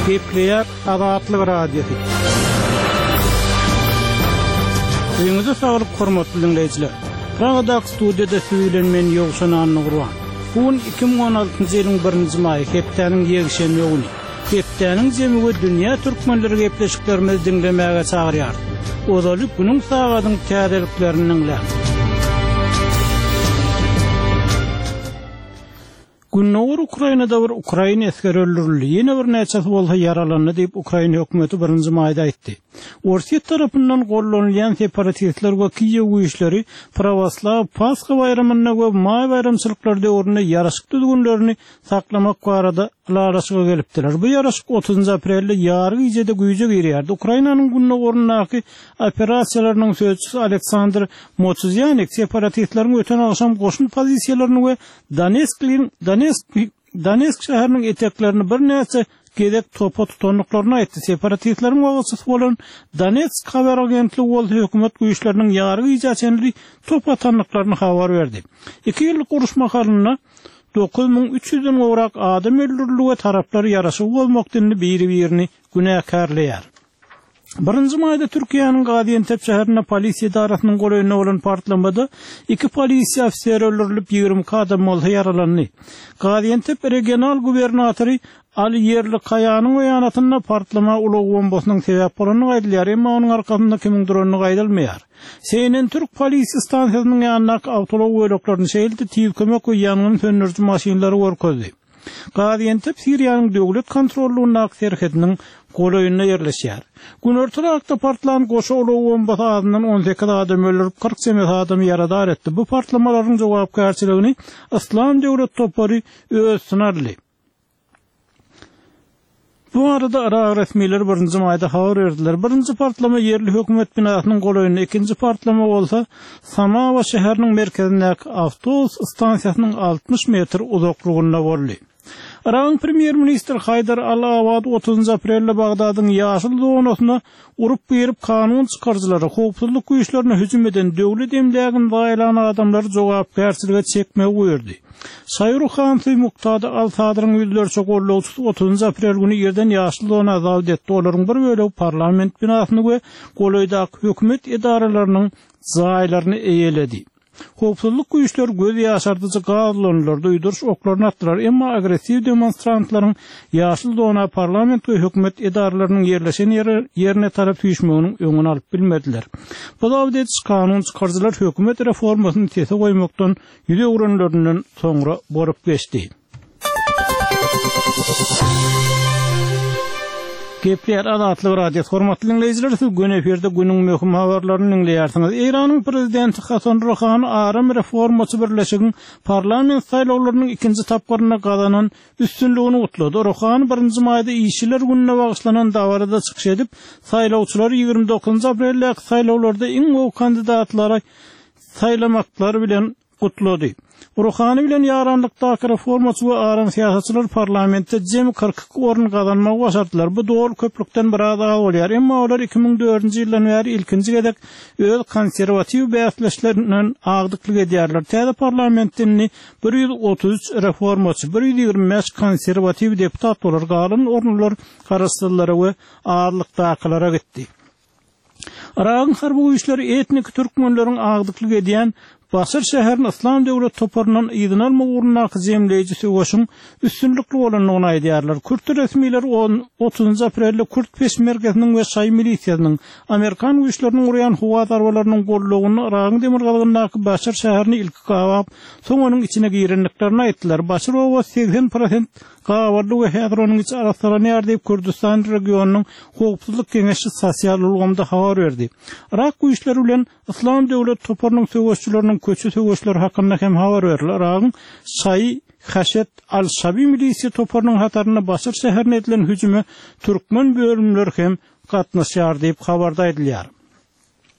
Kepler Azatlyk radiosu. Öňüňizde saglyk hormatly dinleýijiler. Praga studiýada söýlenmen ýogşan anygyrwan. Bugün 2016-njy ýylyň 1-nji maý hepdeniň ýegişen ýoguny. Hepdeniň jemigi dünýä türkmenleri gepleşiklerimiz dinlemäge çagyrýar. Ozaly bunyň sagadyň täzeliklerini dinler. Günnoğur Ukrayna'da bir Ukrayna askeri öldürüldü. Yine bir neçesi bolsa yaralandı deyip Ukrayna hökümeti 1-nji maýda aýtdy. Orsiýet tarapyndan gollanýan separatistler we Kiýew güýçleri Pravoslav Paska bayramyna we maý bayramçylyklar döwründe ýaraşyk düzgünlerini saklamak barada araşyga gelipdiler. Bu ýaraşyk 30 aprelde ýargy ýerde güýje girýärdi. Ukrainanyň Günnoğurundaky operasiýalarynyň sözçüsü Aleksandr Motsuzyanek separatistleriň öten agşam goşun pozisiýalaryny we Donetsk şäheriniň eteklerini bir näçe gedek topa tutanlyklaryna aýtdy. Separatistleriň wagtysy bolan Donetsk habar agentligi bolsa hökümet güýçleriniň ýargy ýaçanly top atanlyklaryny habar berdi. 2 ýyllyk uruşma halyna 9300-den gowrak adam öldürildi we taraplar ýaraşyk bolmakdyny biri-birini günäkarlaýar. 1-nji maýda Türkiýanyň Gaziantep şäherine polisiýa idarasynyň golaýyna bolan partlamada 2 polisiýa ofiseri öldürilip 20 adam bolsa ýaralandy. Gaziantep regional gubernatory Ali Yerlikayanyň beýanatyna partlama ulag bombasynyň sebäp bolanyny gaýdylýar, emma onuň arkasynda kimdir onu gaýdylmaýar. Seynen Türk polisiýa stansiýasynyň ýanyna awtolog böleklaryny şeýildi, tiýip kömek we ýangyn söndürjü maşynalary görkezdi. Gaziantep Siriýanyň döwlet kontrollugynyň serhetiniň golaýyna ýerleşýär. Gün ortarakda partlan goşa ulag bombasy adından 18 adam öldürip 48 adam ýaradar etdi. Bu partlamalaryň jogapkärçiligini İslam döwlet topary öz sınarly. Bu arada Irak resmiýetleri 1-nji maýda habar berdiler. 1-nji partlama yerli hökümet binasynyň golaýyna, 2-nji partlama bolsa Samava şäheriniň merkezindäki awtobus stansiýasynyň 60 metr uzaklygyna boldy. Irak'ın Premier Minister Haydar al-Awad 30 aprelde Bagdadyň ýaşyl zonasyna urup berip kanun çykarjylary howpsuzlyk güýçlerine hüjüm eden döwlet emlegini gaýlan adamlary jogapkärçilige çekmek goýurdy. Saýru Hamsi Muqtada al-Sadryň ýüzlerçe gollawçysy 30 aprel güni ýerden ýaşyl zona azad etdi. Olaryň bir bölegi parlament binasyny we golaýdaky hökümet idaralarynyň zaýlaryny eýeledi. Howpsuzlyk güýçleri göz ýaşardyjy gazlanylary duýduruş oklaryny atdylar, emma agressiw demonstrantlaryň ýaşyl zona parlament we hökümet idaralarynyň ýerleşen ýerine tarap tüýüşmeginiň öňüni alyp bilmediler. Bu dawdet kanun çykarjylar hökümet reformasyny tese goýmakdan ýüze uranlaryndan soňra borup geçdi. Kepler Azatlyk radiosu hormatly dinleýijiler, şu gün eferde günüň möhüm habarlaryny dinleýärsiňiz. Iranyň prezidenti Hasan Rouhany Aram reformasy birleşigiň parlament saýlawlarynyň 2-nji tapgaryna gazanan üstünligini utlady. Rouhany 1-nji maýda işçiler gününe bagyşlanan dawarda çykyş edip, saýlawçylary 29 aprelde saýlawlarda iň gowy kandidatlary saýlamaklary bilen gutlady. Rouhany bilen ýaranlykdaky reformasy we aram siýasatçylar parlamentde jemi 42 orun gazanmagy başardylar. Bu dogry köplükden biraz az bolýar, emma olar 2004-nji ýyldan bäri ilkinji gedek öz konserwatiw bäsleşlerinden agdyklyk edýärler. Täze parlamentini 133 reformasy, 125 konserwatiw deputat bolar, galan orunlar garaşdyrlar we ağırlykdakylara gitdi. Irak'ın harby güýçleri etnik türkmenleriň agdyklyk edýän Basır şäheriniň İslam döwlet toparynyň ýygyny alma ugrundaky zemleýiji söwüşiň üstünlikli bolanyny aýdýarlar. Kürt resmiýetleri 30 aprelde Kürt peşmergesiniň we şaý milisiýasynyň Amerikan güýçleriniň urýan howa darbalarynyň gollagyny Irak'yň demirgalyndaky Basır şäherini ilki gawap, soň onuň içine girenliklerini aýtdylar. Basır owa 80% gawarly we häzir onuň içi araslanýar diýip Kürdistan regionunyň howpsuzlyk keňeşi sosial ulgamda habar berdi. Irak güýçleri bilen İslam döwlet toparynyň söwüşçileriniň köçü söwüşleri hakynda hem habar berdiler. Irak'yň Şaý Haşet al-Şabi milisiýa toparynyň hataryna Basır şäherine edilen hüjüme türkmen bölümleri hem gatnaşýar diýip habarda edilýär.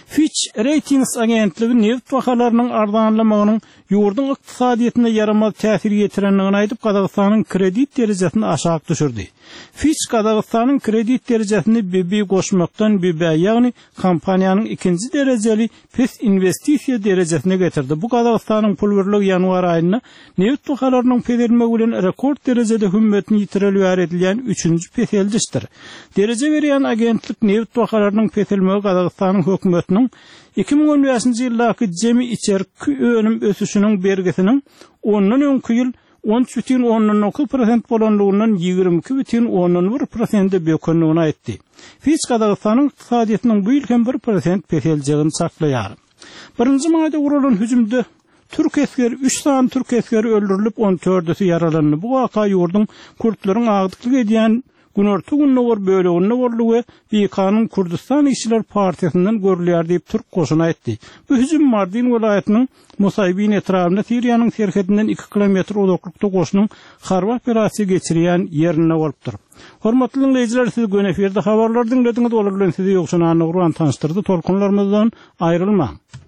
Fitch Ratings agentligi neft bahalarynyň ardanlamagynyň ýurdun ykdysadyetine yaramaz täsir ýetirenligini aýdyp Kazakstanyň kredit derejesini aşağı düşürdi. Fitch Kazakstanyň kredit derejesini BB goşmakdan BB, ýagny kompaniýanyň ikinji derejeli pes investisiýa derejesine getirdi. Bu Kazakstanyň pul birligi ýanwar aýyna neft bahalarynyň peselmegi bilen rekord derejede hümmetini ýitirilip edilýän 3-nji peseldişdir. Dereje berýän agentlik neft bahalarynyň peselmegi Kazakstanyň hökümetiniň 2015-nji ýyldaky jemi içerki önüm ösüşiniň bergesiniň ondan öňki ýyl 13,9% bolanlygynyň 22,1% bekenligini aýtdy. Fitch Kazakstanyň ykdysadyetiniň bu ýyl hem 1% peseljegini saklaýar. 1-nji maýda guralan hüjümde Türk eskeri 3 san Türk eskeri öldürilip 14'si yaralandy. Bu waka ýurdun kurtlaryň agdyklyk edýän Günorta günnäwar böleginde boldugy BK'nyň Kurdistan İşçiler Partisinden görülýär diýip Türk goşuny aýtdy. Bu hüjüm Mardin welaýatynyň Musaybin etrafynda Siriýanyň serhedinden 2 kilometr uzaklykda goşunyň harba operasiýa geçirýän ýerine bolupdyr. Hormatly dinleýijiler, siz Göneferde habarlar dinlediňiz, olar bilen sizi ýokşunany Gurban tanıştyrdy. Tolkunlarymyzdan aýrylmaň.